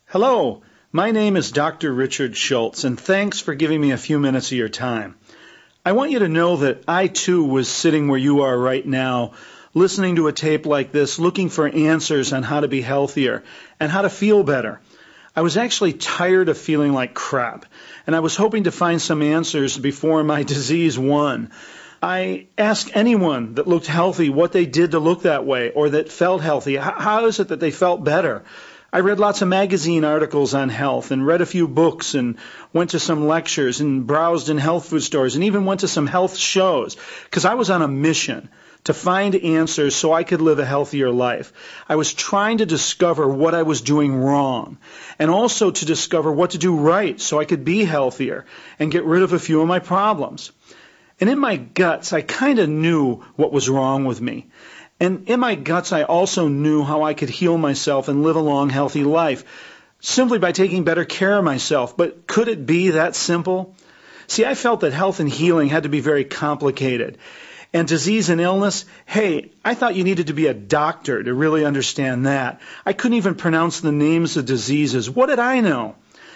Hello, my name is Dr. Richard Schultz, and thanks for giving me a few minutes of your time. I want you to know that I too was sitting where you are right now, listening to a tape like this, looking for answers on how to be healthier and how to feel better. I was actually tired of feeling like crap, and I was hoping to find some answers before my disease won. I asked anyone that looked healthy what they did to look that way or that felt healthy. How is it that they felt better? I read lots of magazine articles on health and read a few books and went to some lectures and browsed in health food stores and even went to some health shows because I was on a mission to find answers so I could live a healthier life. I was trying to discover what I was doing wrong and also to discover what to do right so I could be healthier and get rid of a few of my problems. And in my guts, I kind of knew what was wrong with me. And in my guts, I also knew how I could heal myself and live a long, healthy life simply by taking better care of myself. But could it be that simple? See, I felt that health and healing had to be very complicated. And disease and illness, hey, I thought you needed to be a doctor to really understand that. I couldn't even pronounce the names of diseases. What did I know?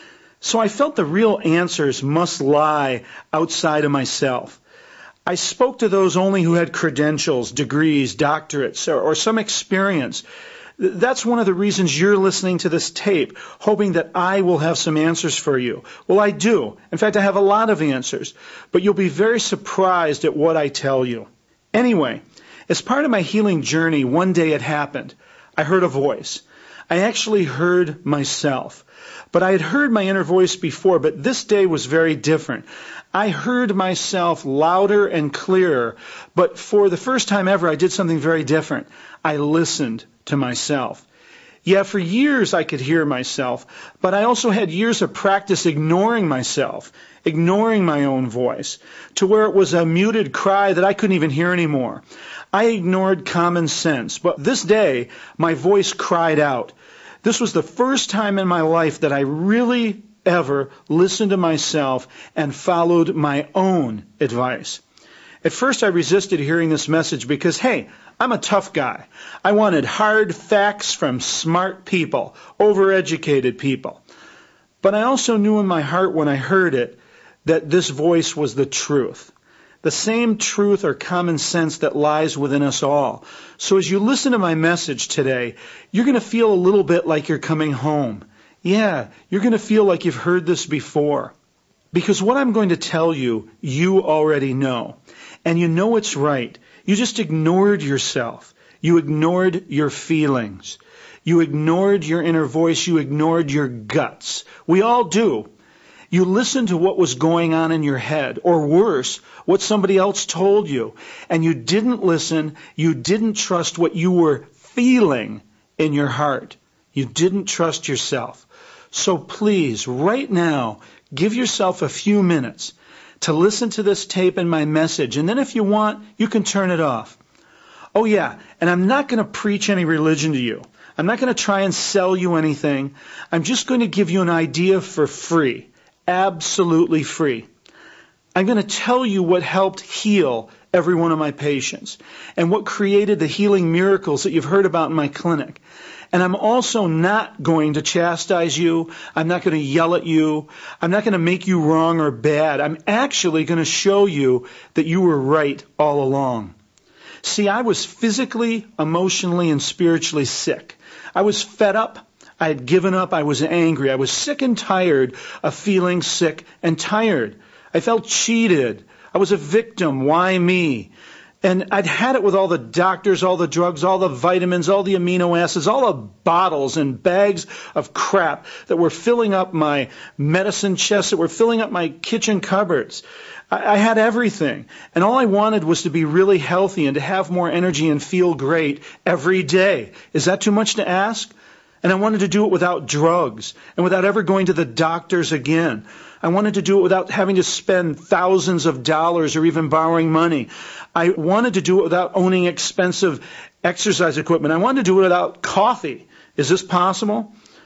So I felt the real answers must lie outside of myself. I spoke to those only who had credentials, degrees, doctorates, or some experience. That's one of the reasons you're listening to this tape, hoping that I will have some answers for you. Well, I do. In fact, I have a lot of answers, but you'll be very surprised at what I tell you. Anyway, as part of my healing journey, one day it happened. I heard a voice. I actually heard myself. But I had heard my inner voice before, but this day was very different. I heard myself louder and clearer, but for the first time ever, I did something very different. I listened to myself. Yeah, for years I could hear myself, but I also had years of practice ignoring myself, ignoring my own voice, to where it was a muted cry that I couldn't even hear anymore. I ignored common sense, but this day, my voice cried out. This was the first time in my life that I really ever listened to myself and followed my own advice. At first I resisted hearing this message because, hey, I'm a tough guy. I wanted hard facts from smart people, overeducated people. But I also knew in my heart when I heard it that this voice was the truth. The same truth or common sense that lies within us all. So as you listen to my message today, you're going to feel a little bit like you're coming home. Yeah, you're going to feel like you've heard this before. Because what I'm going to tell you, you already know. And you know it's right. You just ignored yourself. You ignored your feelings. You ignored your inner voice. You ignored your guts. We all do. You listened to what was going on in your head, or worse, what somebody else told you. And you didn't listen. You didn't trust what you were feeling in your heart. You didn't trust yourself. So please, right now, give yourself a few minutes to listen to this tape and my message. And then if you want, you can turn it off. Oh yeah, and I'm not going to preach any religion to you. I'm not going to try and sell you anything. I'm just going to give you an idea for free. Absolutely free. I'm going to tell you what helped heal every one of my patients and what created the healing miracles that you've heard about in my clinic. And I'm also not going to chastise you. I'm not going to yell at you. I'm not going to make you wrong or bad. I'm actually going to show you that you were right all along. See, I was physically, emotionally, and spiritually sick. I was fed up. I had given up. I was angry. I was sick and tired of feeling sick and tired. I felt cheated. I was a victim. Why me? And I'd had it with all the doctors, all the drugs, all the vitamins, all the amino acids, all the bottles and bags of crap that were filling up my medicine chest, that were filling up my kitchen cupboards. I had everything. And all I wanted was to be really healthy and to have more energy and feel great every day. Is that too much to ask? And I wanted to do it without drugs and without ever going to the doctors again. I wanted to do it without having to spend thousands of dollars or even borrowing money. I wanted to do it without owning expensive exercise equipment. I wanted to do it without coffee. Is this possible?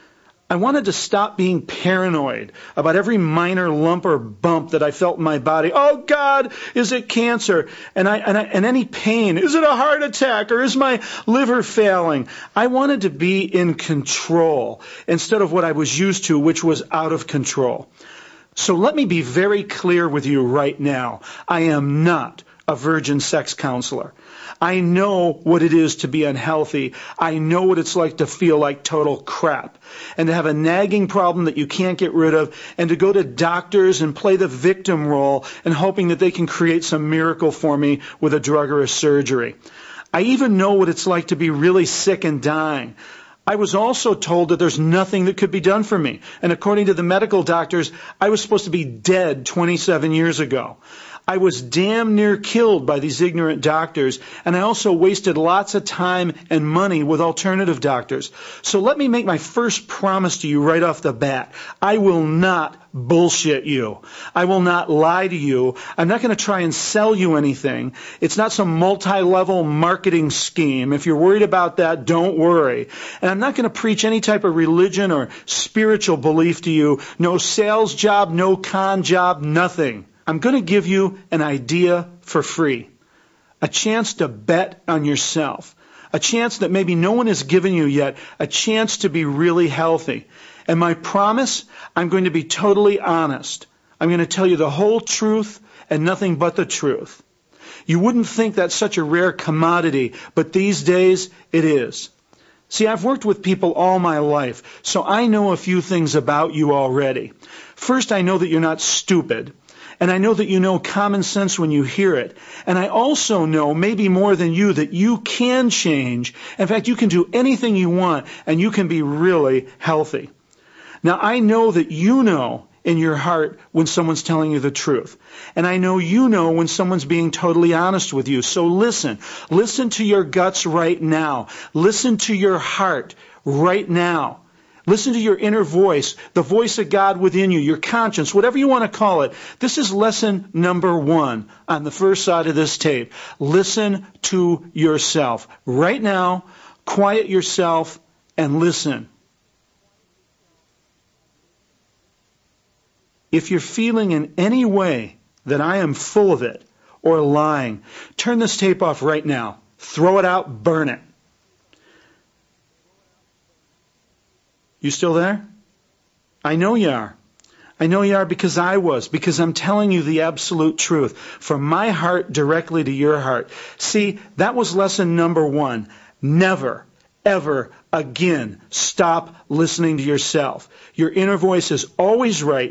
I wanted to stop being paranoid about every minor lump or bump that I felt in my body. Oh God, is it cancer? And any pain. Is it a heart attack or is my liver failing? I wanted to be in control instead of what I was used to, which was out of control. So let me be very clear with you right now. I am not a virgin sex counselor. I know what it is to be unhealthy. I know what it's like to feel like total crap and to have a nagging problem that you can't get rid of and to go to doctors and play the victim role and hoping that they can create some miracle for me with a drug or a surgery. I even know what it's like to be really sick and dying. I was also told that there's nothing that could be done for me. And according to the medical doctors, I was supposed to be dead 27 years ago. I was damn near killed by these ignorant doctors, and I also wasted lots of time and money with alternative doctors. So let me make my first promise to you right off the bat. I will not bullshit you. I will not lie to you. I'm not going to try and sell you anything. It's not some multi-level marketing scheme. If you're worried about that, don't worry. And I'm not going to preach any type of religion or spiritual belief to you. No sales job, no con job, nothing. I'm going to give you an idea for free, a chance to bet on yourself, a chance that maybe no one has given you yet, a chance to be really healthy. And my promise, I'm going to be totally honest. I'm going to tell you the whole truth and nothing but the truth. You wouldn't think that's such a rare commodity, but these days it is. See, I've worked with people all my life, so I know a few things about you already. First, I know that you're not stupid. And I know that you know common sense when you hear it. And I also know, maybe more than you, that you can change. In fact, you can do anything you want, and you can be really healthy. Now, I know that you know in your heart when someone's telling you the truth. And I know you know when someone's being totally honest with you. So listen. Listen to your guts right now. Listen to your heart right now. Listen to your inner voice, the voice of God within you, your conscience, whatever you want to call it. This is lesson number 1 on the first side of this tape. Listen to yourself. Right now, quiet yourself and listen. If you're feeling in any way that I am full of it or lying, turn this tape off right now. Throw it out, burn it. You still there? I know you are. I know you are because I'm telling you the absolute truth from my heart directly to your heart. See, that was lesson number 1. Never, ever again stop listening to yourself. Your inner voice is always right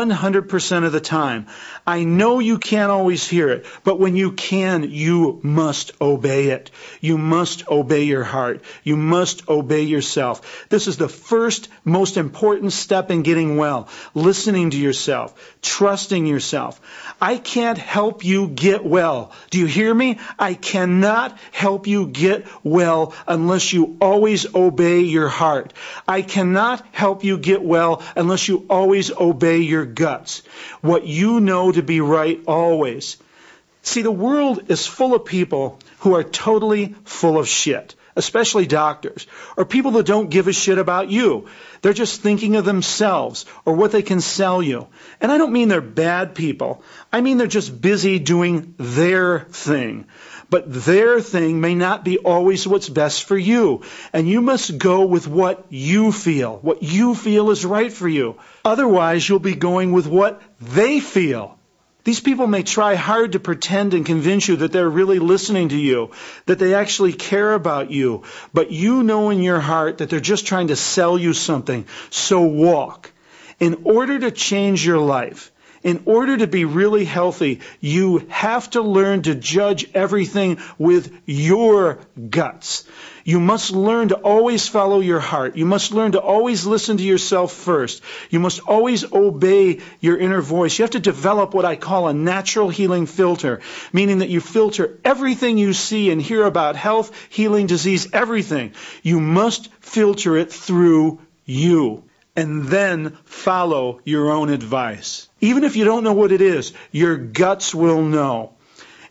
100% of the time. I know you can't always hear it, but when you can, you must obey it. You must obey your heart. You must obey yourself. This is the first most important step in getting well. Listening to yourself. Trusting yourself. I can't help you get well. Do you hear me? I cannot help you get well unless you always obey your heart. I cannot help you get well unless you always obey your guts. What you know to be right always. See, the world is full of people who are totally full of shit, especially doctors, or people that don't give a shit about you. They're just thinking of themselves or what they can sell you. And I don't mean they're bad people. I mean they're just busy doing their thing. But their thing may not be always what's best for you. And you must go with what you feel is right for you. Otherwise, you'll be going with what they feel. These people may try hard to pretend and convince you that they're really listening to you, that they actually care about you. But you know in your heart that they're just trying to sell you something. So walk. In order to change your life, in order to be really healthy, you have to learn to judge everything with your guts. You must learn to always follow your heart. You must learn to always listen to yourself first. You must always obey your inner voice. You have to develop what I call a natural healing filter, meaning that you filter everything you see and hear about health, healing, disease, everything. You must filter it through you. And then follow your own advice. Even if you don't know what it is, your guts will know.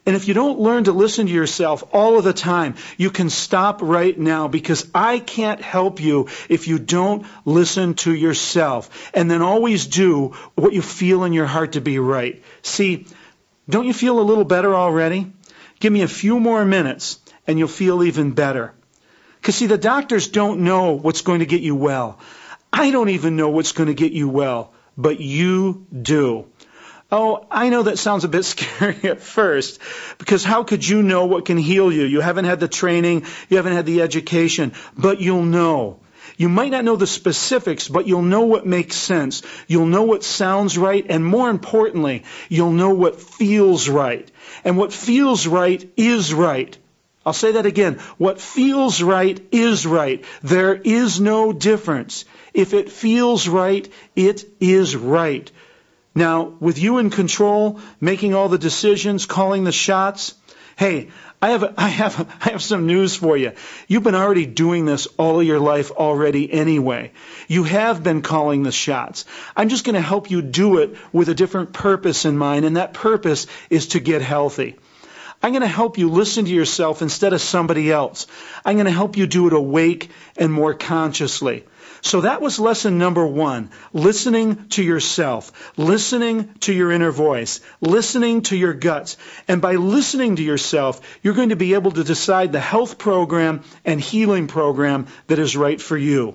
And if you don't learn to listen to yourself all of the time, you can stop right now, because I can't help you if you don't listen to yourself and then always do what you feel in your heart to be right. See, don't you feel a little better already? Give me a few more minutes and you'll feel even better. Because see, the doctors don't know what's going to get you well. I don't even know what's going to get you well, but you do. Oh, I know that sounds a bit scary at first, because how could you know what can heal you? You haven't had the training, you haven't had the education, but you'll know. You might not know the specifics, but you'll know what makes sense. You'll know what sounds right, and more importantly, you'll know what feels right. And what feels right is right. I'll say that again. What feels right is right. There is no difference. If it feels right, it is right. Now, with you in control, making all the decisions, calling the shots, hey, I have some news for you. You've been already doing this all of your life already anyway. You have been calling the shots. I'm just going to help you do it with a different purpose in mind, and that purpose is to get healthy. I'm going to help you listen to yourself instead of somebody else. I'm going to help you do it awake and more consciously. So that was lesson number 1, listening to yourself, listening to your inner voice, listening to your guts. And by listening to yourself, you're going to be able to decide the health program and healing program that is right for you.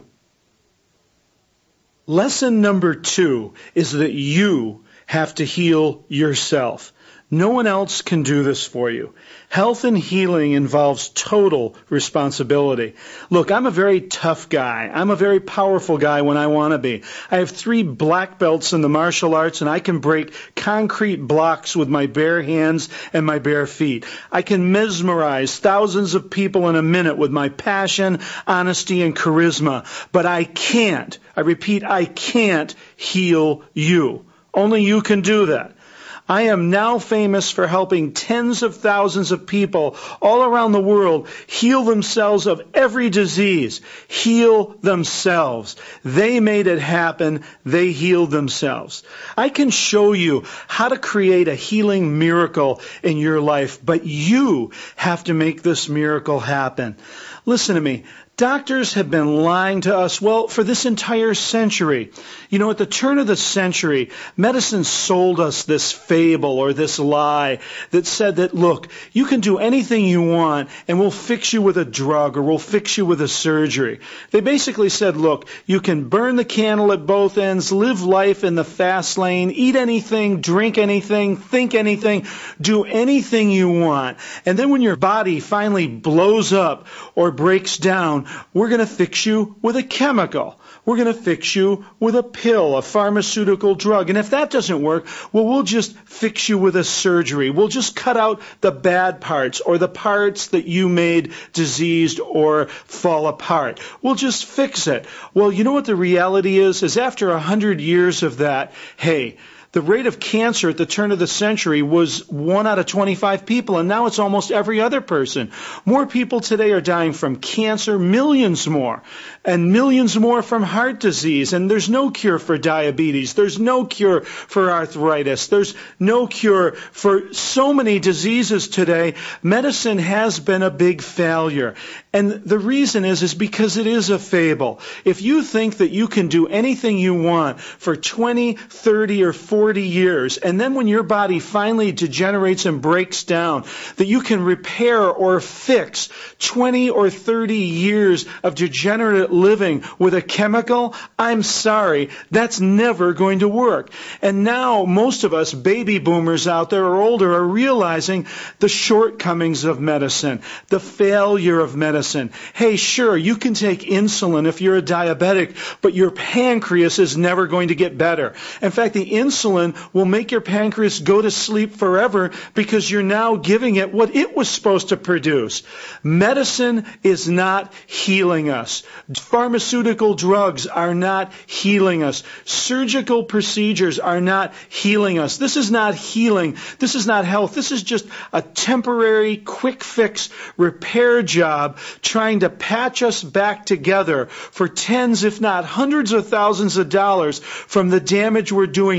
Lesson number 2 is that you have to heal yourself. No one else can do this for you. Health and healing involves total responsibility. Look, I'm a very tough guy. I'm a very powerful guy when I want to be. I have 3 black belts in the martial arts, and I can break concrete blocks with my bare hands and my bare feet. I can mesmerize thousands of people in a minute with my passion, honesty, and charisma. But I can't, I repeat, I can't heal you. Only you can do that. I am now famous for helping tens of thousands of people all around the world heal themselves of every disease. Heal themselves. They made it happen. They healed themselves. I can show you how to create a healing miracle in your life, but you have to make this miracle happen. Listen to me. Doctors have been lying to us, well, for this entire century. You know, at the turn of the century, medicine sold us this fable or this lie that said that, look, you can do anything you want and we'll fix you with a drug or we'll fix you with a surgery. They basically said, look, you can burn the candle at both ends, live life in the fast lane, eat anything, drink anything, think anything, do anything you want. And then when your body finally blows up or breaks down, we're going to fix you with a chemical. We're going to fix you with a pill, a pharmaceutical drug. And if that doesn't work, well, we'll just fix you with a surgery. We'll just cut out the bad parts or the parts that you made diseased or fall apart. We'll just fix it. Well, you know what the reality is after 100 years of that, hey, the rate of cancer at the turn of the century was 1 out of 25 people, and now it's almost every other person. More people today are dying from cancer, millions more, and millions more from heart disease. And there's no cure for diabetes. There's no cure for arthritis. There's no cure for so many diseases today. Medicine has been a big failure. And the reason is because it is a fable. If you think that you can do anything you want for 20, 30, or 40 years, and then when your body finally degenerates and breaks down, that you can repair or fix 20 or 30 years of degenerate living with a chemical, I'm sorry, that's never going to work. And now most of us baby boomers out there or older are realizing the shortcomings of medicine, the failure of medicine. Hey, sure, you can take insulin if you're a diabetic, but your pancreas is never going to get better. In fact, the insulin will make your pancreas go to sleep forever because you're now giving it what it was supposed to produce. Medicine is not healing us. Pharmaceutical drugs are not healing us. Surgical procedures are not healing us. This is not healing. This is not health. This is just a temporary, quick fix repair job trying to patch us back together for tens, if not hundreds of thousands of dollars from the damage we're doing so we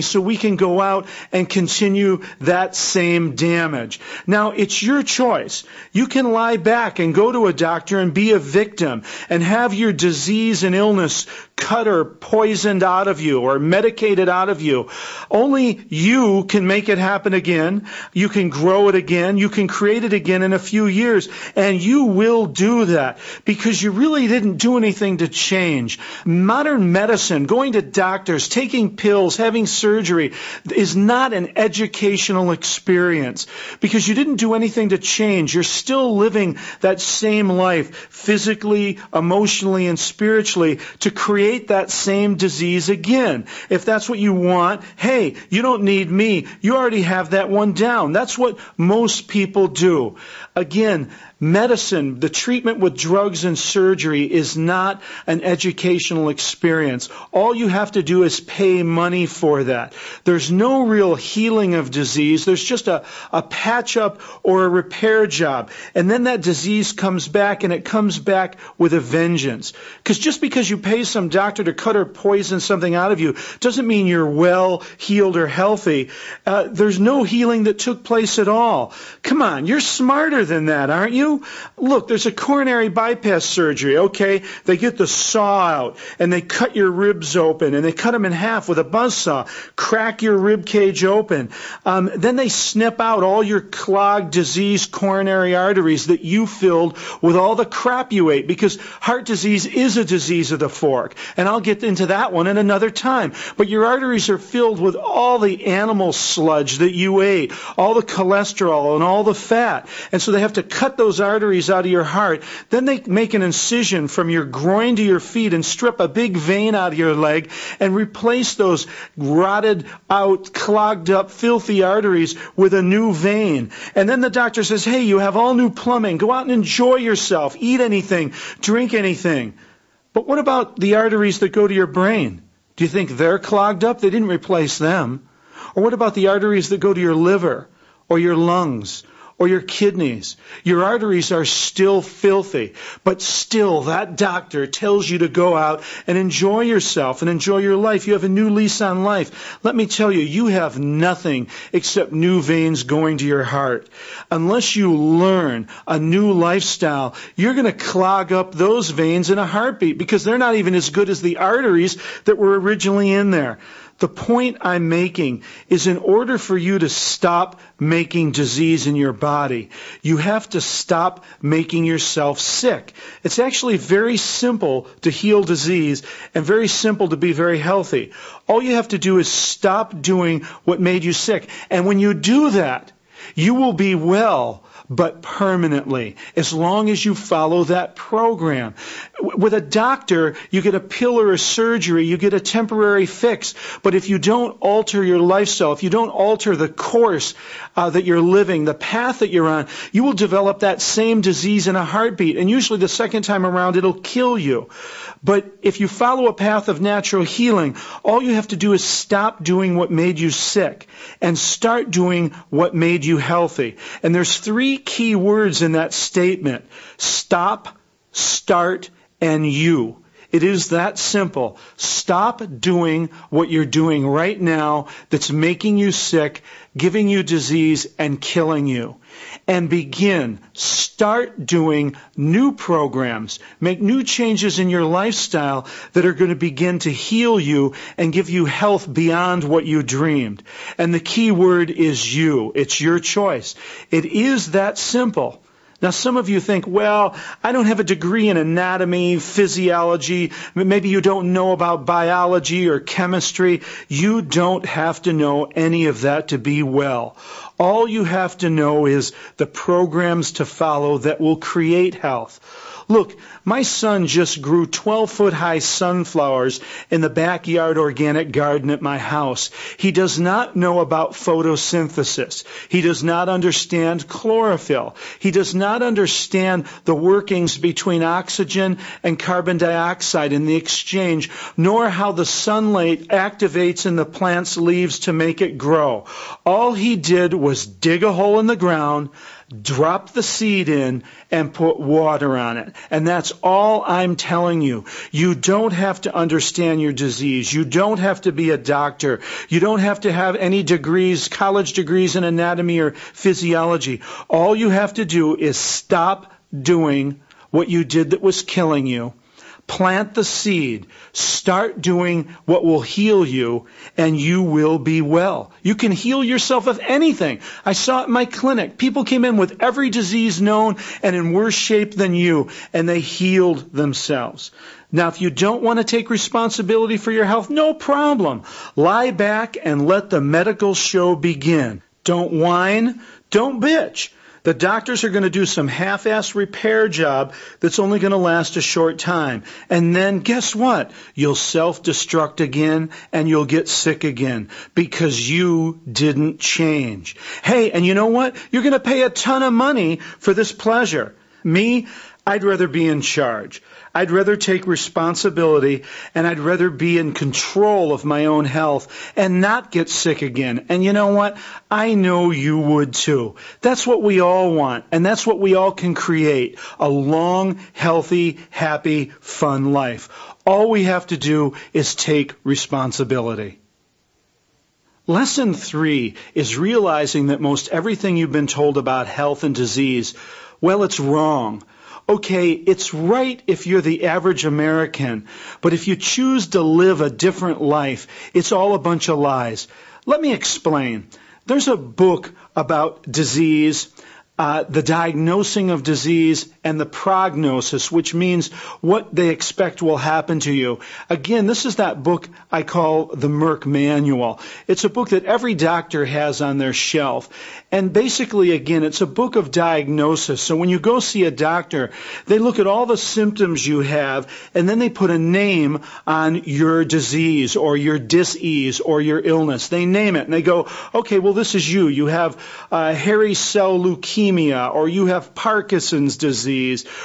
can go out and continue that same damage. Now, it's your choice. You can lie back and go to a doctor and be a victim and have your disease and illness cut or poisoned out of you or medicated out of you. Only you can make it happen again. You can grow it again. You can create it again in a few years. And you will do that because you really didn't do anything to change. Modern medicine, going to doctors, taking pills, having surgery is not an educational experience because you didn't do anything to change. You're still living that same life physically, emotionally, and spiritually to create that same disease again. If that's what you want, hey, you don't need me. You already have that one down. That's what most people do. Again, medicine, the treatment with drugs and surgery is not an educational experience. All you have to do is pay money for that. There's no real healing of disease. There's just a patch up or a repair job. And then that disease comes back, and it comes back with a vengeance. Because just because you pay some doctor to cut or poison something out of you doesn't mean you're well, healed, or healthy. There's no healing that took place at all. Come on, you're smarter than that, aren't you? Look, there's a coronary bypass surgery, okay? They get the saw out, and they cut your ribs open, and they cut them in half with a buzzsaw, crack your rib cage open. Then they snip out all your clogged, diseased coronary arteries that you filled with all the crap you ate, because heart disease is a disease of the fork, and I'll get into that one in another time. But your arteries are filled with all the animal sludge that you ate, all the cholesterol and all the fat, and so they have to cut those arteries out of your heart. Then they make an incision from your groin to your feet and strip a big vein out of your leg and replace those rotted out, clogged up, filthy arteries with a new vein. And then the doctor says, hey, you have all new plumbing. Go out and enjoy yourself. Eat anything. Drink anything. But what about the arteries that go to your brain? Do you think they're clogged up? They didn't replace them. Or what about the arteries that go to your liver or your lungs or your kidneys? Your arteries are still filthy, but still that doctor tells you to go out and enjoy yourself and enjoy your life. You have a new lease on life. Let me tell you, you have nothing except new veins going to your heart. Unless you learn a new lifestyle, you're going to clog up those veins in a heartbeat because they're not even as good as the arteries that were originally in there. The point I'm making is in order for you to stop making disease in your body, you have to stop making yourself sick. It's actually very simple to heal disease and very simple to be very healthy. All you have to do is stop doing what made you sick. And when you do that, you will be well, but permanently, as long as you follow that program. With a doctor, you get a pill or a surgery, you get a temporary fix. But if you don't alter your lifestyle, if you don't alter the course that you're living, the path that you're on, you will develop that same disease in a heartbeat. And usually the second time around, it'll kill you. But if you follow a path of natural healing, all you have to do is stop doing what made you sick and start doing what made you healthy. And there's 3 key words in that statement: stop, start, and you. It is that simple. Stop doing what you're doing right now that's making you sick, giving you disease, and killing you. And start doing new programs. Make new changes in your lifestyle that are going to begin to heal you and give you health beyond what you dreamed. And the key word is you. It's your choice. It is that simple. Now, some of you think, well, I don't have a degree in anatomy, physiology. Maybe you don't know about biology or chemistry. You don't have to know any of that to be well. All you have to know is the programs to follow that will create health. Look, my son just grew 12-foot-high sunflowers in the backyard organic garden at my house. He does not know about photosynthesis. He does not understand chlorophyll. He does not understand the workings between oxygen and carbon dioxide in the exchange, nor how the sunlight activates in the plant's leaves to make it grow. All he did was dig a hole in the ground, Drop the seed in and put water on it. And that's all I'm telling you. You don't have to understand your disease. You don't have to be a doctor. You don't have to have any degrees, college degrees in anatomy or physiology. All you have to do is stop doing what you did that was killing you. Plant the seed. Start doing what will heal you, and you will be well. You can heal yourself of anything. I saw it in my clinic. People came in with every disease known and in worse shape than you, and they healed themselves. Now, if you don't want to take responsibility for your health, no problem. Lie back and let the medical show begin. Don't whine. Don't bitch. The doctors are going to do some half-ass repair job that's only going to last a short time. And then guess what? You'll self-destruct again and you'll get sick again because you didn't change. Hey, and you know what? You're going to pay a ton of money for this pleasure. Me, I'd rather be in charge. I'd rather take responsibility, and I'd rather be in control of my own health and not get sick again. And you know what? I know you would too. That's what we all want, and that's what we all can create, a long, healthy, happy, fun life. All we have to do is take responsibility. Lesson 3 is realizing that most everything you've been told about health and disease, well, it's wrong. Okay, it's right if you're the average American, but if you choose to live a different life, it's all a bunch of lies. Let me explain. There's a book about disease, the diagnosing of disease, and the prognosis, which means what they expect will happen to you. Again, this is that book I call the Merck Manual. It's a book that every doctor has on their shelf. And basically, again, it's a book of diagnosis. So when you go see a doctor, they look at all the symptoms you have, and then they put a name on your disease or your dis-ease or your illness. They name it, and they go, okay, well, this is you. You have hairy cell leukemia, or you have Parkinson's disease,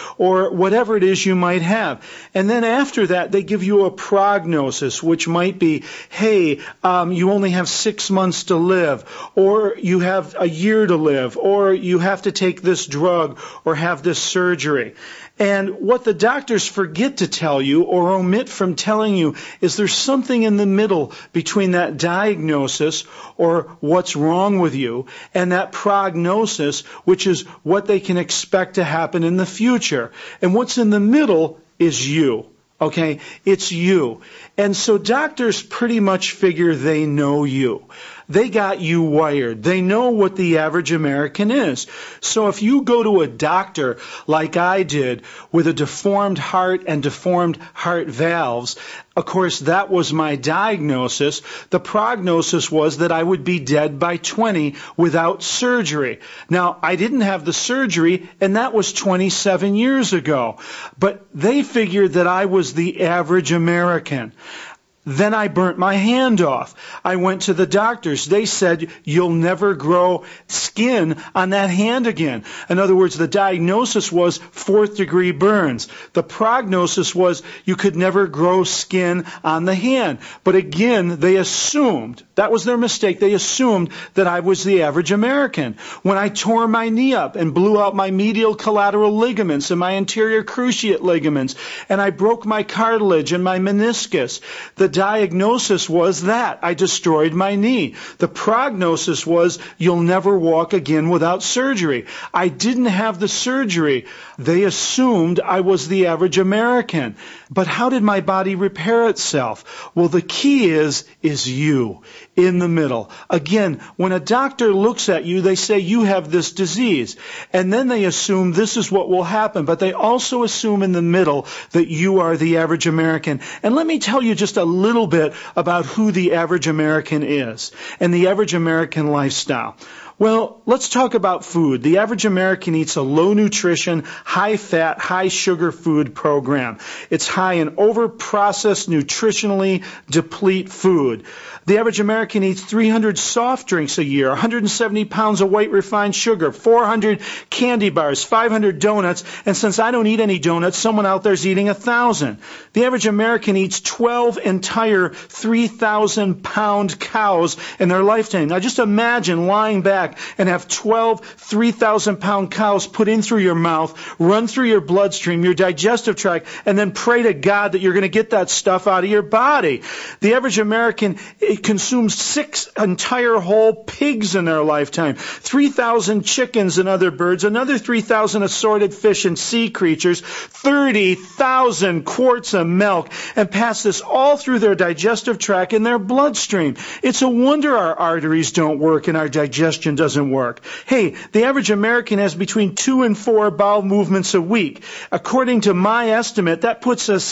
or whatever it is you might have. And then after that, they give you a prognosis, which might be, hey, you only have 6 months to live, or you have a year to live, or you have to take this drug or have this surgery. And what the doctors forget to tell you or omit from telling you is there's something in the middle between that diagnosis or what's wrong with you and that prognosis, which is what they can expect to happen in the future. And what's in the middle is you. Okay? It's you. And so doctors pretty much figure they know you. They got you wired. They know what the average American is. So if you go to a doctor like I did with a deformed heart and deformed heart valves, of course, that was my diagnosis. The prognosis was that I would be dead by 20 without surgery. Now, I didn't have the surgery, and that was 27 years ago. But they figured that I was the average American. Then I burnt my hand off. I went to the doctors. They said, you'll never grow skin on that hand again. In other words, the diagnosis was 4th degree burns. The prognosis was you could never grow skin on the hand. But again, they assumed, that was their mistake, they assumed that I was the average American. When I tore my knee up and blew out my medial collateral ligaments and my anterior cruciate ligaments, and I broke my cartilage and my meniscus, the diagnosis was that I destroyed my knee. The prognosis was you'll never walk again without surgery. I didn't have the surgery. They assumed I was the average American. But how did my body repair itself? Well, the key is you in the middle. Again, when a doctor looks at you, they say you have this disease. And then they assume this is what will happen. But they also assume in the middle that you are the average American. And let me tell you just a little bit about who the average American is and the average American lifestyle. Well, let's talk about food. The average American eats a low nutrition, high fat, high sugar food program. It's high in over-processed, nutritionally deplete food. The average American eats 300 soft drinks a year, 170 pounds of white refined sugar, 400 candy bars, 500 donuts, and since I don't eat any donuts, someone out there is eating 1,000. The average American eats 12 entire 3,000-pound cows in their lifetime. Now just imagine lying back track and have 12 3,000-pound cows put in through your mouth, run through your bloodstream, your digestive tract, and then pray to God that you're going to get that stuff out of your body. The average American consumes 6 entire whole pigs in their lifetime, 3,000 chickens and other birds, another 3,000 assorted fish and sea creatures, 30,000 quarts of milk, and pass this all through their digestive tract and their bloodstream. It's a wonder our arteries don't work and our digestion doesn't work. Hey, the average American has between 2 and 4 bowel movements a week. According to my estimate, that puts us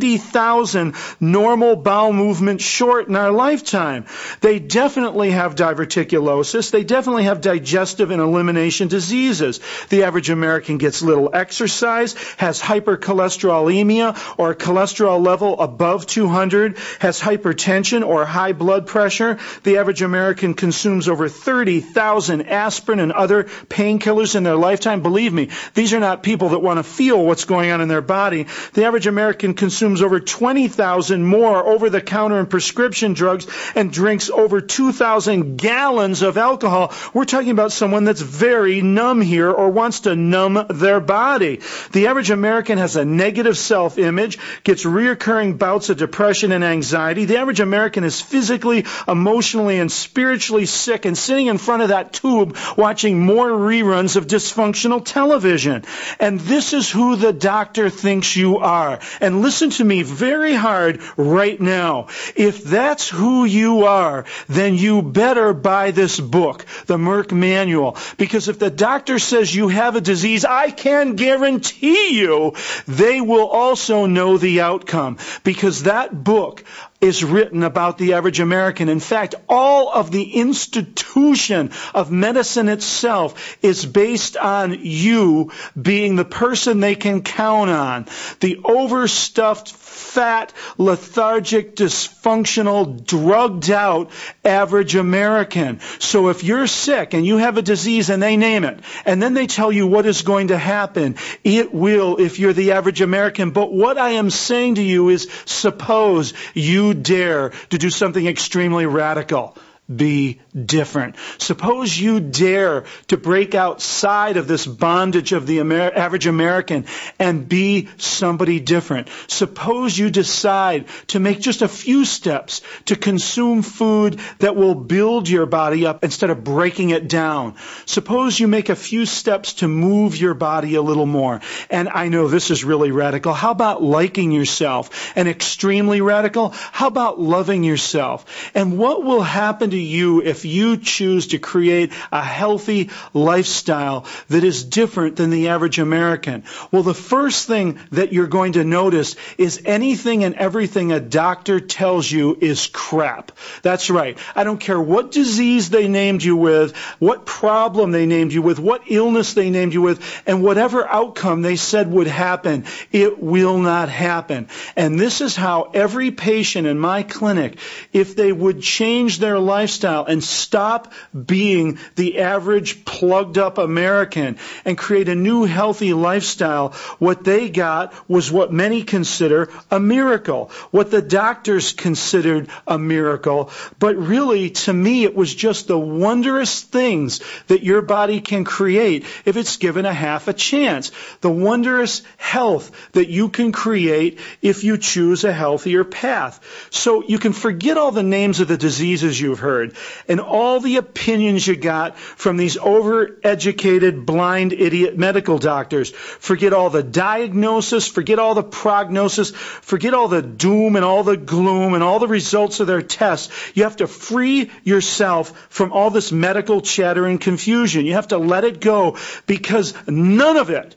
70,000 normal bowel movements short in our lifetime. They definitely have diverticulosis. They definitely have digestive and elimination diseases. The average American gets little exercise, has hypercholesterolemia or a cholesterol level above 200, has hypertension or high blood pressure. The average American consumes over 30,000 aspirin and other painkillers in their lifetime. Believe me, these are not people that want to feel what's going on in their body. The average American consumes over 20,000 more over-the-counter and prescription drugs and drinks over 2,000 gallons of alcohol. We're talking about someone that's very numb here or wants to numb their body. The average American has a negative self-image, gets reoccurring bouts of depression and anxiety. The average American is physically, emotionally, and spiritually sick and sitting in front of that tube watching more reruns of dysfunctional television. And this is who the doctor thinks you are. And listen to me very hard right now. If that's who you are, then you better buy this book, the Merck Manual. Because if the doctor says you have a disease, I can guarantee you they will also know the outcome. Because that book is written about the average American. In fact, all of the institution of medicine itself is based on you being the person they can count on. The overstuffed, fat, lethargic, dysfunctional, drugged out average American. So if you're sick and you have a disease and they name it, and then they tell you what is going to happen, it will if you're the average American. But what I am saying to you is, suppose you dare to do something extremely radical. Be different. Suppose you dare to break outside of this bondage of the average American and be somebody different. Suppose you decide to make just a few steps to consume food that will build your body up instead of breaking it down. Suppose you make a few steps to move your body a little more. And I know this is really radical. How about liking yourself? And extremely radical, how about loving yourself? And what will happen to you if you choose to create a healthy lifestyle that is different than the average American? Well, the first thing that you're going to notice is anything and everything a doctor tells you is crap. That's right. I don't care what disease they named you with, what problem they named you with, what illness they named you with, and whatever outcome they said would happen, it will not happen. And this is how every patient in my clinic, if they would change their lifestyle and stop being the average plugged up American and create a new healthy lifestyle, what they got was what many consider a miracle, what the doctors considered a miracle. But really, to me, it was just the wondrous things that your body can create if it's given a half a chance. The wondrous health that you can create if you choose a healthier path. So you can forget all the names of the diseases you've heard and all the opinions you got from these overeducated, blind, idiot medical doctors. Forget all the diagnosis, forget all the prognosis, forget all the doom and all the gloom and all the results of their tests. You have to free yourself from all this medical chatter and confusion. You have to let it go because none of it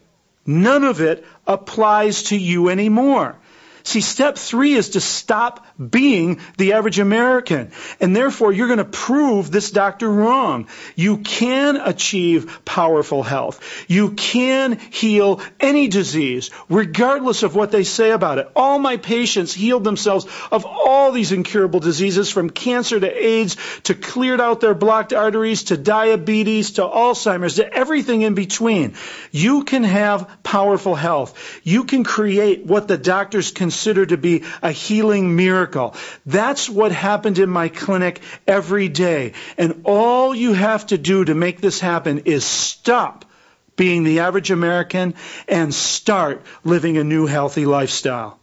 applies to you anymore. See, step 3 is to stop being the average American. And therefore, you're going to prove this doctor wrong. You can achieve powerful health. You can heal any disease, regardless of what they say about it. All my patients healed themselves of all these incurable diseases, from cancer to AIDS, to cleared out their blocked arteries, to diabetes, to Alzheimer's, to everything in between. You can have powerful health. You can create what the doctors consider consider to be a healing miracle. That's what happened in my clinic every day. And all you have to do to make this happen is stop being the average American and start living a new healthy lifestyle.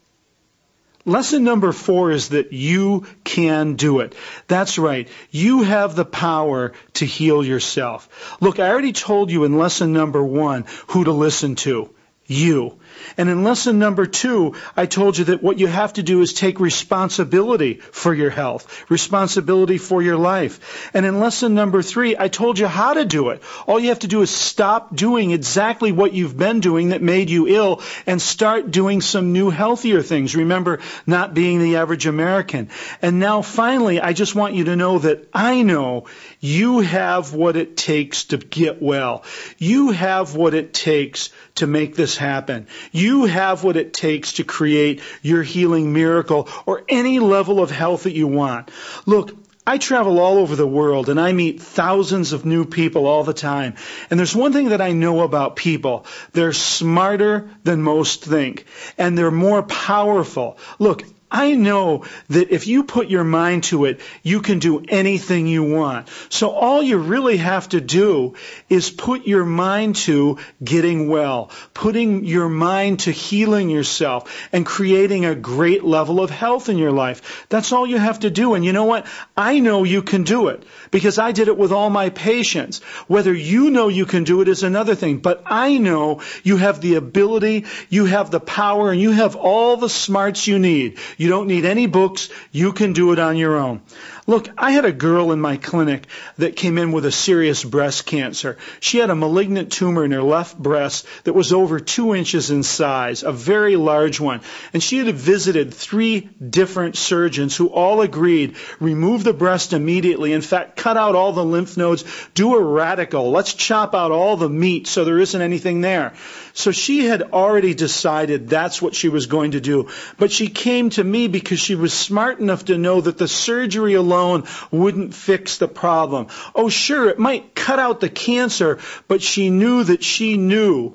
Lesson number 4 is that you can do it. That's right. You have the power to heal yourself. Look, I already told you in lesson number 1 who to listen to. You. And in lesson number 2, I told you that what you have to do is take responsibility for your health, responsibility for your life. And in lesson number 3, I told you how to do it. All you have to do is stop doing exactly what you've been doing that made you ill and start doing some new healthier things. Remember, not being the average American. And now finally, I just want you to know that I know you have what it takes to get well. You have what it takes to make this happen. You have what it takes to create your healing miracle or any level of health that you want. Look, I travel all over the world and I meet thousands of new people all the time. And there's one thing that I know about people. They're smarter than most think. And they're more powerful. Look, I know that if you put your mind to it, you can do anything you want. So all you really have to do is put your mind to getting well, putting your mind to healing yourself and creating a great level of health in your life. That's all you have to do. And you know what? I know you can do it because I did it with all my patients. Whether you know you can do it is another thing, but I know you have the ability, you have the power, and you have all the smarts you need. You don't need any books. You can do it on your own. Look, I had a girl in my clinic that came in with a serious breast cancer. She had a malignant tumor in her left breast that was over 2 inches in size, a very large one. And she had visited 3 different surgeons who all agreed, remove the breast immediately. In fact, cut out all the lymph nodes, do a radical. Let's chop out all the meat so there isn't anything there. So she had already decided that's what she was going to do. But she came to me because she was smart enough to know that the surgery alone wouldn't fix the problem. Oh, sure, it might cut out the cancer, but she knew that she knew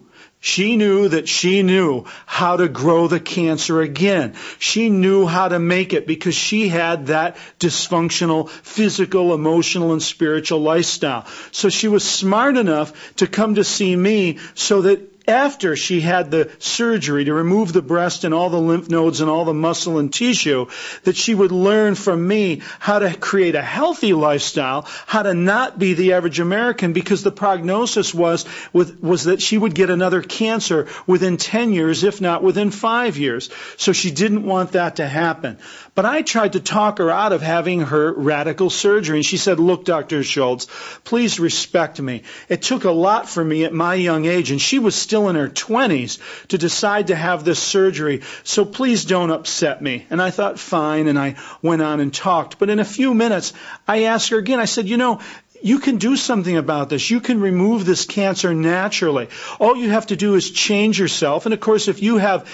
how to grow the cancer again. She knew how to make it because she had that dysfunctional physical, emotional, and spiritual lifestyle. So she was smart enough to come to see me so that after she had the surgery to remove the breast and all the lymph nodes and all the muscle and tissue, that she would learn from me how to create a healthy lifestyle, how to not be the average American, because the prognosis was that she would get another cancer within 10 years, if not within 5 years. So she didn't want that to happen. But I tried to talk her out of having her radical surgery. And she said, look, Dr. Schultz, please respect me. It took a lot for me at my young age, and she was still in her 20s to decide to have this surgery. So please don't upset me. And I thought, fine, and I went on and talked. But in a few minutes, I asked her again, I said, you can do something about this. You can remove this cancer naturally. All you have to do is change yourself. And of course, if you have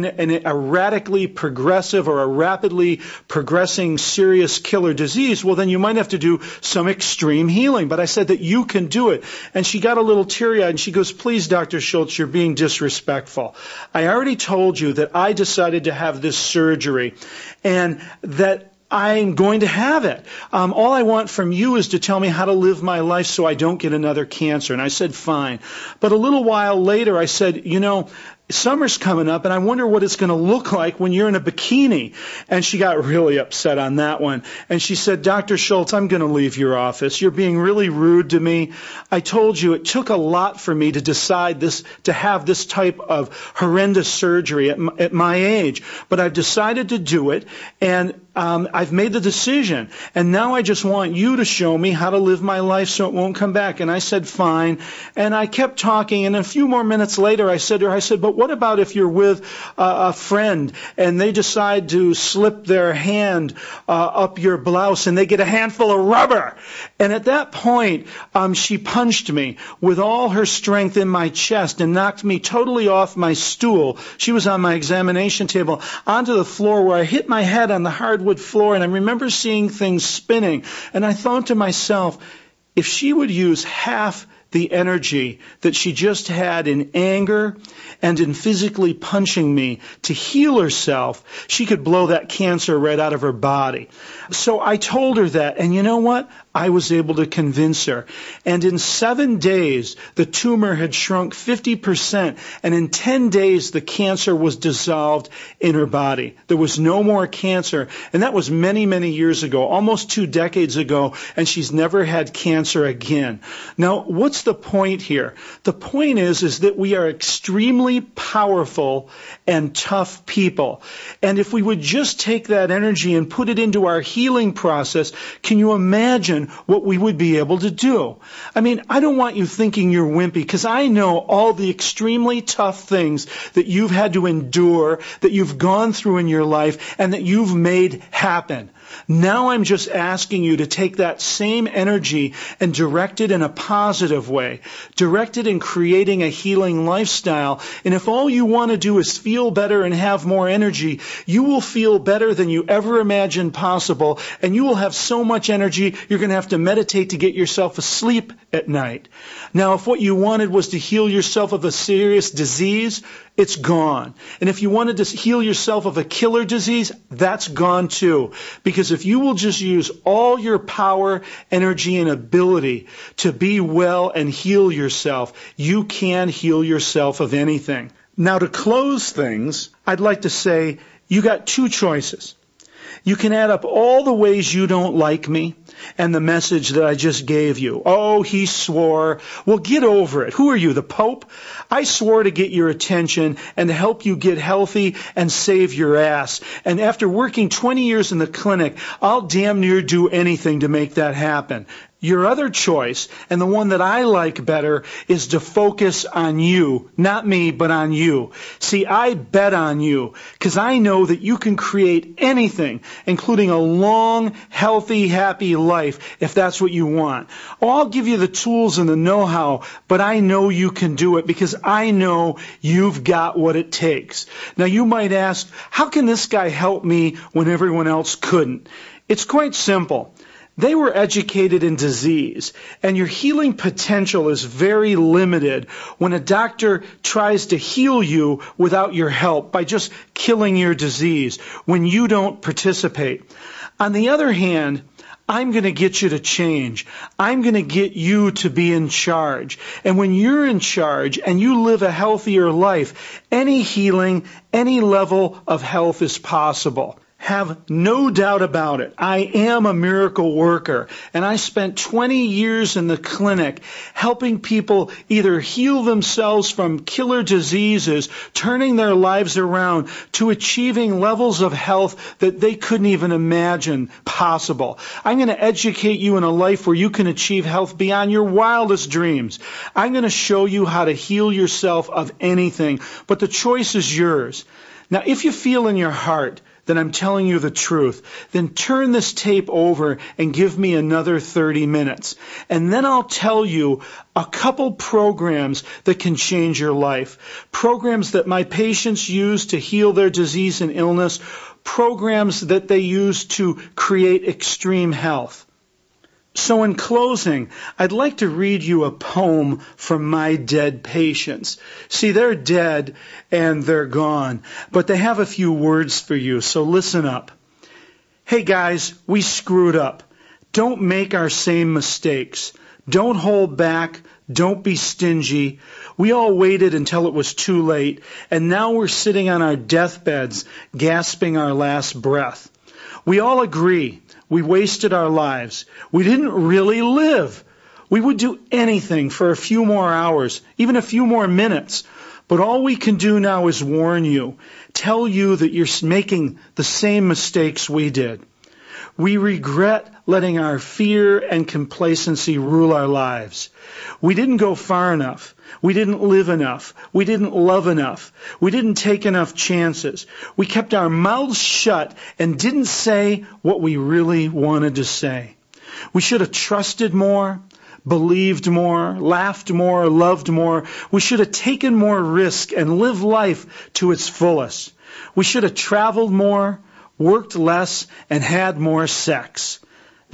a radically progressive or a rapidly progressing serious killer disease, well, then you might have to do some extreme healing. But I said that you can do it. And she got a little teary-eyed and she goes, please, Dr. Schultz, you're being disrespectful. I already told you that I decided to have this surgery and that I'm going to have it. All I want from you is to tell me how to live my life so I don't get another cancer. And I said, fine. But a little while later, I said, summer's coming up, and I wonder what it's going to look like when you're in a bikini. And she got really upset on that one. And she said, Dr. Schultz, I'm going to leave your office. You're being really rude to me. I told you it took a lot for me to decide to have this type of horrendous surgery at my age. But I've decided to do it, and I've made the decision. And now I just want you to show me how to live my life so it won't come back. And I said, fine. And I kept talking, and a few more minutes later, I said to her, but what about if you're with a friend and they decide to slip their hand up your blouse and they get a handful of rubber? And at that point, she punched me with all her strength in my chest and knocked me totally off my stool. She was on my examination table onto the floor where I hit my head on the hardwood floor. And I remember seeing things spinning. And I thought to myself, if she would use half the energy that she just had in anger and in physically punching me to heal herself, she could blow that cancer right out of her body. So I told her that, and you know what? I was able to convince her. And in 7 days, the tumor had shrunk 50%, and in 10 days, the cancer was dissolved in her body. There was no more cancer, and that was many, many years ago, almost 2 decades ago, and she's never had cancer again. Now, what's the point here? The point is that we are extremely powerful and tough people. And if we would just take that energy and put it into our healing process, can you imagine what we would be able to do? I mean, I don't want you thinking you're wimpy, because I know all the extremely tough things that you've had to endure, that you've gone through in your life, and that you've made happen. Now I'm just asking you to take that same energy and direct it in a positive way. Direct it in creating a healing lifestyle. And if all you want to do is feel better and have more energy, you will feel better than you ever imagined possible. And you will have so much energy, you're going to have to meditate to get yourself asleep at night. Now, if what you wanted was to heal yourself of a serious disease, it's gone. And if you wanted to heal yourself of a killer disease, that's gone too. Because if you will just use all your power, energy, and ability to be well and heal yourself, you can heal yourself of anything. Now, to close things, I'd like to say you got 2 choices. You can add up all the ways you don't like me and the message that I just gave you. Oh, he swore. Well, get over it. Who are you, the Pope? I swore to get your attention and to help you get healthy and save your ass. And after working 20 years in the clinic, I'll damn near do anything to make that happen. Your other choice, and the one that I like better, is to focus on you. Not me, but on you. See, I bet on you, because I know that you can create anything, including a long, healthy, happy life, if that's what you want. Oh, I'll give you the tools and the know-how, but I know you can do it, because I know you've got what it takes. Now, you might ask, how can this guy help me when everyone else couldn't? It's quite simple. They were educated in disease, and your healing potential is very limited when a doctor tries to heal you without your help by just killing your disease when you don't participate. On the other hand, I'm going to get you to change. I'm going to get you to be in charge. And when you're in charge and you live a healthier life, any healing, any level of health is possible. Have no doubt about it. I am a miracle worker, and I spent 20 years in the clinic helping people either heal themselves from killer diseases, turning their lives around, to achieving levels of health that they couldn't even imagine possible. I'm going to educate you in a life where you can achieve health beyond your wildest dreams. I'm going to show you how to heal yourself of anything, but the choice is yours. Now, if you feel in your heart that I'm telling you the truth, then turn this tape over and give me another 30 minutes. And then I'll tell you a couple programs that can change your life. Programs that my patients use to heal their disease and illness. Programs that they use to create extreme health. So in closing, I'd like to read you a poem from my dead patients. See, they're dead and they're gone, but they have a few words for you, so listen up. Hey guys, we screwed up. Don't make our same mistakes. Don't hold back. Don't be stingy. We all waited until it was too late, and now we're sitting on our deathbeds, gasping our last breath. We all agree. We wasted our lives. We didn't really live. We would do anything for a few more hours, even a few more minutes. But all we can do now is warn you, tell you that you're making the same mistakes we did. We regret letting our fear and complacency rule our lives. We didn't go far enough. We didn't live enough. We didn't love enough. We didn't take enough chances. We kept our mouths shut and didn't say what we really wanted to say. We should have trusted more, believed more, laughed more, loved more. We should have taken more risk and lived life to its fullest. We should have traveled more, worked less, and had more sex.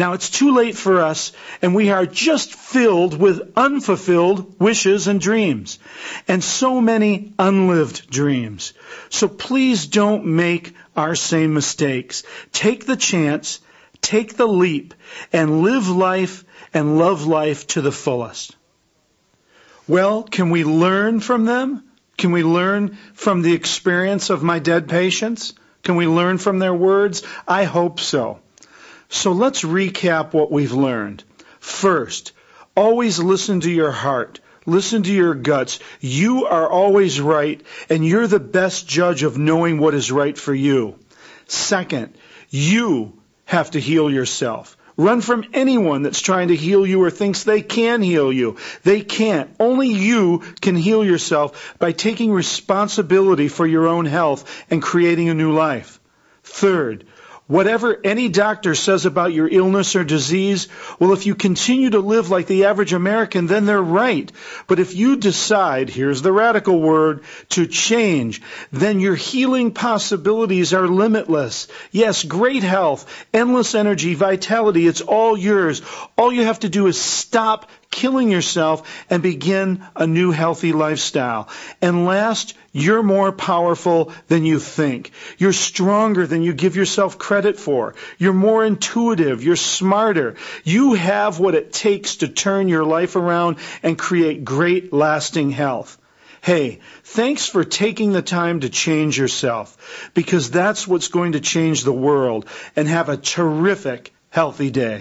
Now it's too late for us, and we are just filled with unfulfilled wishes and dreams, and so many unlived dreams. So please don't make our same mistakes. Take the chance, take the leap, and live life and love life to the fullest. Well, can we learn from them? Can we learn from the experience of my dead patients? Can we learn from their words? I hope so. So let's recap what we've learned. First, always listen to your heart. Listen to your guts. You are always right, and you're the best judge of knowing what is right for you. Second, you have to heal yourself. Run from anyone that's trying to heal you or thinks they can heal you. They can't. Only you can heal yourself by taking responsibility for your own health and creating a new life. Third, whatever any doctor says about your illness or disease, well, if you continue to live like the average American, then they're right. But if you decide, here's the radical word, to change, then your healing possibilities are limitless. Yes, great health, endless energy, vitality, it's all yours. All you have to do is stop killing yourself and begin a new healthy lifestyle. And last, you're more powerful than you think. You're stronger than you give yourself credit for. You're more intuitive. You're smarter. You have what it takes to turn your life around and create great lasting health. Hey, thanks for taking the time to change yourself, because that's what's going to change the world. And have a terrific, healthy day.